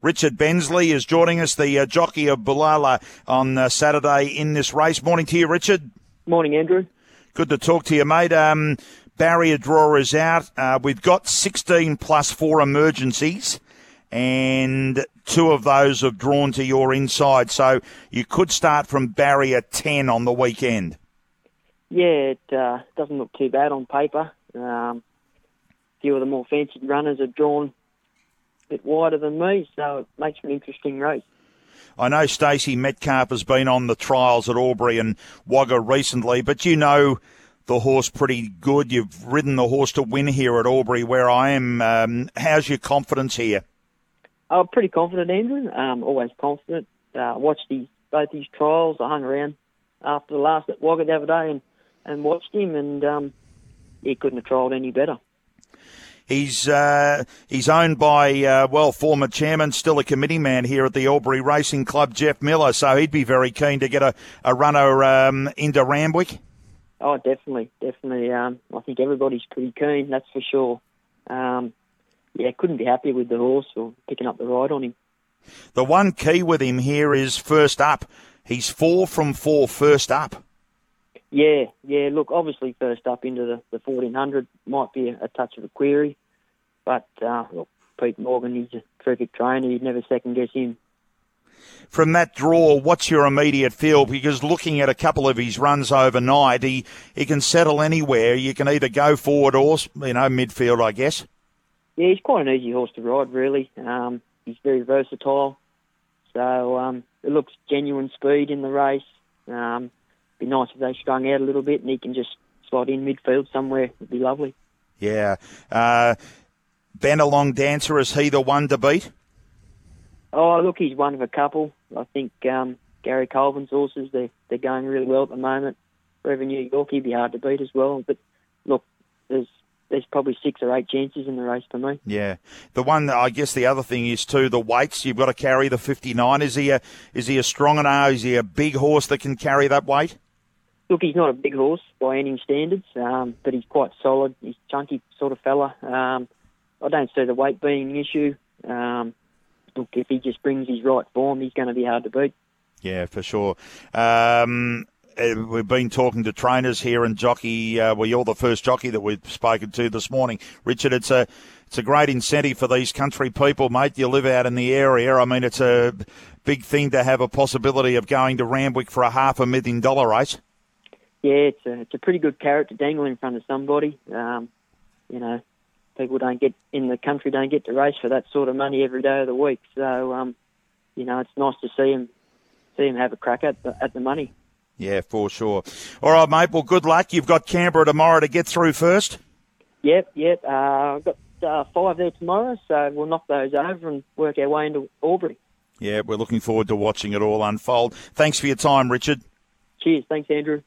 Richard Bensley is joining us, the jockey of Bulala on Saturday in this race. Morning to you, Richard. Morning, Andrew. Good to talk to you, mate. Barrier draw is out. We've got 16 plus 4 emergencies, and 2 of those have drawn to your inside. So you could start from barrier 10 on the weekend. Yeah, it doesn't look too bad on paper. A few of the more fancy runners have drawn a bit wider than me, so it makes for an interesting race. I know Stacey Metcalf has been on the trials at Albury and Wagga recently, but you know the horse pretty good. You've ridden the horse to win here at Albury, where I am. How's your confidence here? I'm pretty confident, Andrew. Always confident. Watched both these trials. I hung around after the last at Wagga the other day and watched him, and he couldn't have trialled any better. He's owned by, former chairman, still a committee man here at the Albury Racing Club, Jeff Miller, so he'd be very keen to get a runner into Randwick. Oh, definitely. I think everybody's pretty keen, that's for sure. Couldn't be happier with the horse or picking up the ride on him. The one key with him here is first up. He's 4 from 4 first up. Yeah. Look, obviously first up into the 1400 might be a touch of a query, but Pete Morgan, he's a terrific trainer. You'd never second guess him. From that draw, what's your immediate feel? Because looking at a couple of his runs overnight, he can settle anywhere. You can either go forward or midfield, I guess. Yeah, he's quite an easy horse to ride, really. He's very versatile, so it looks genuine speed in the race. Be nice if they strung out a little bit and he can just slot in midfield somewhere. It'd be lovely. Yeah. Benalong Dancer, is he the one to beat? Oh, look, he's one of a couple. I think Gary Colvin's horses, they're going really well at the moment. Forever New York, he'd be hard to beat as well. But look, there's probably 6 or 8 chances in the race for me. Yeah. The one, I guess the other thing is too, the weights. You've got to carry the 59. Is he a strong enough? Is he a big horse that can carry that weight? Look, he's not a big horse by any standards, but he's quite solid. He's a chunky sort of fella. I don't see the weight being an issue. Look, if he just brings his right form, he's going to be hard to beat. Yeah, for sure. We've been talking to trainers here and jockey. You're the first jockey that we've spoken to this morning. Richard, it's a great incentive for these country people, mate. You live out in the area. I mean, it's a big thing to have a possibility of going to Randwick for a $500,000 race. Yeah, it's a pretty good carrot to dangle in front of somebody. People in the country don't get to race for that sort of money every day of the week. So, it's nice to see him have a crack at the money. Yeah, for sure. All right, mate. Well, good luck. You've got Canberra tomorrow to get through first. Yep. I've got 5 there tomorrow, so we'll knock those over and work our way into Albury. Yeah, we're looking forward to watching it all unfold. Thanks for your time, Richard. Cheers. Thanks, Andrew.